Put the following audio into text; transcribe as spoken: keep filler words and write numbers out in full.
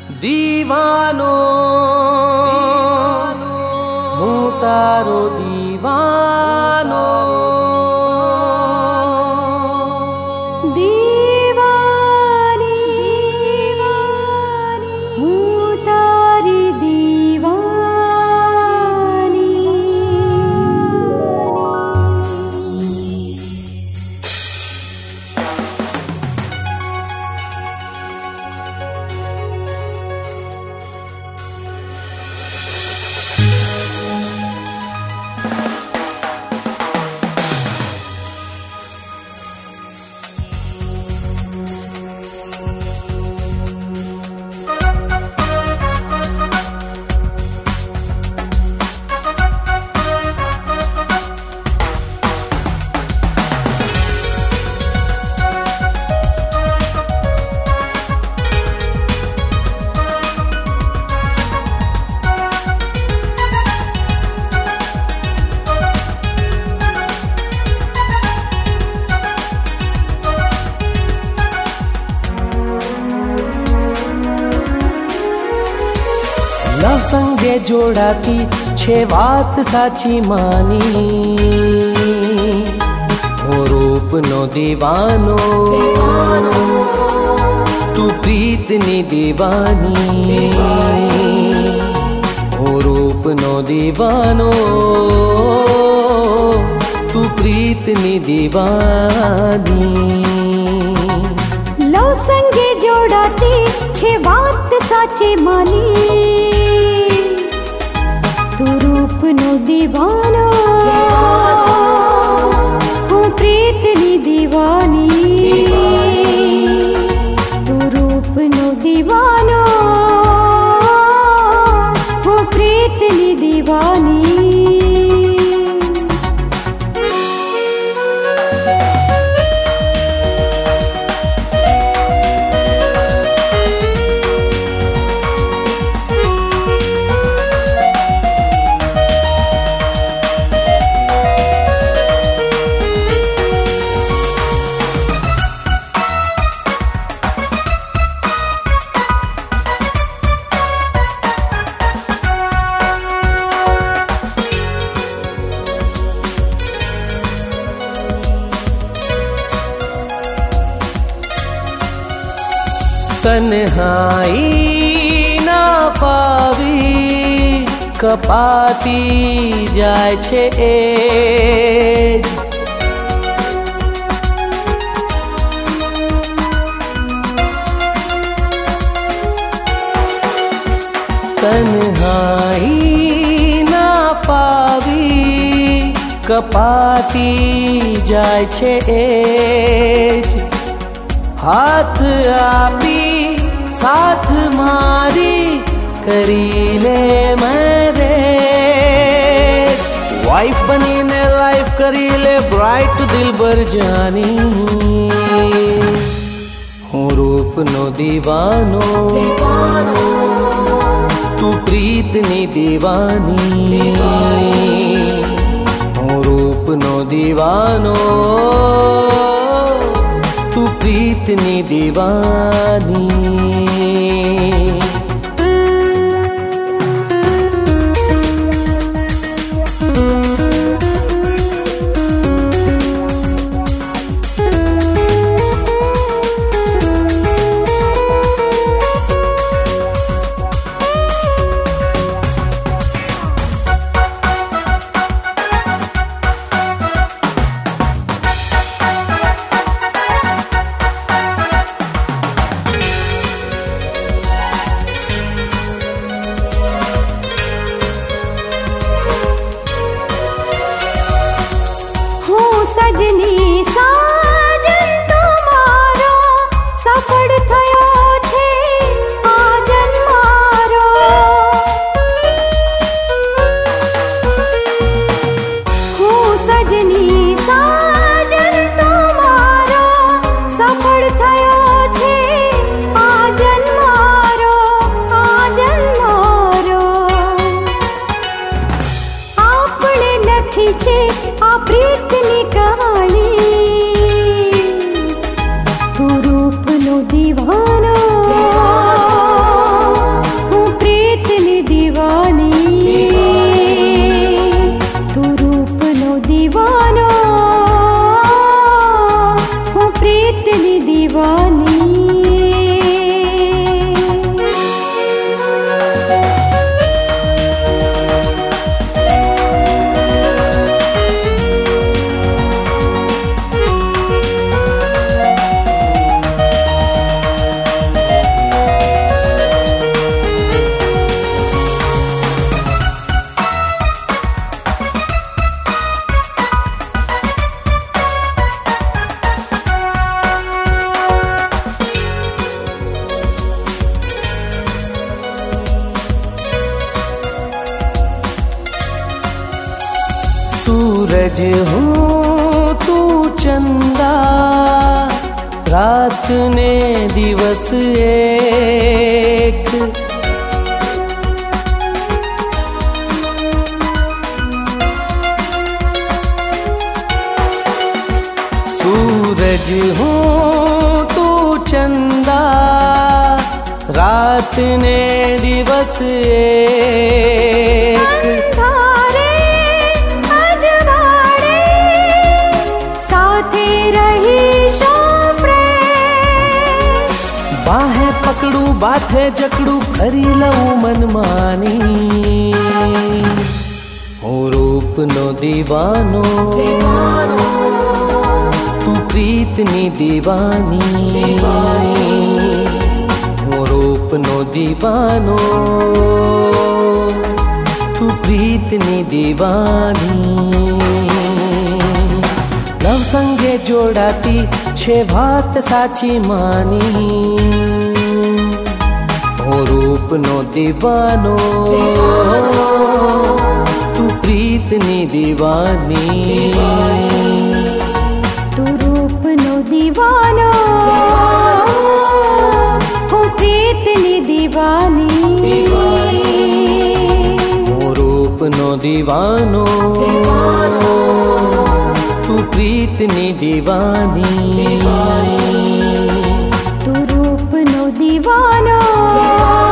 दीवानो हूँ तारो दीवानो, दीवानी हूँ तारी दीवानी। लव संगे जोडाती छे वात साची मानी, हो रूप नो दीवानो तू प्रीतनी दीवानी, हो रूप नो दीवानो तू प्रीतनी दीवानी। लव संगे जोडाती छे वात साची मानी, तू रूप नो दीवानो हूँ प्रीतनी दीवानी, तू रूप नो दीवानो हूँ प्रीतनी दीवानी। तन्हाई ना पावी कपाती जाय छे एज, तन्हाई ना पावी कपाती जाय छे एज। हाथ आपी साथ मारी करी ले मेरे, वाइफ बनी ने लाइफ करी ले ब्राइट दिल बर जानी, हूँ रूप नो दीवानो तू प्रीतनी दीवानी, हूँ रूप नो दीवानो तू प्रीतनी दीवानी। सजनी साजन तुम्हारो सफल थयो छे आजन मारो, हूँ सजनी साजन तुम्हारो सफल थयो छे आजन मारो, आजन मारो। आपणे लखी छे आ प्रीतनी कहानी, तू रूप नो दीवानो सूरज हूँ तू चंदा, रात ने दिवस एक। सूरज हूँ तू चंदा, रात ने दिवस एक। अंधारे अजवाड़े साथे रही फ्रेश। बाहें पकड़ू बाथे जकड़ू करी लऊ मनमानी, हो रूप नो दीवानो, तू प्रीतनी दीवानी, हो रूप नो दीवानो, तू प्रीतनी दीवानी। लव संगे जोड़ाती छे भात साची मानी, हो रूप नो दीवानो, तू प्रीतनी दीवानी। तू रूप नो दीवानो, हो प्रीतनी दीवानी। हो रूप नो दीवानो, तू प्रीतनी दीवानी। तू रूप नो दीवानो।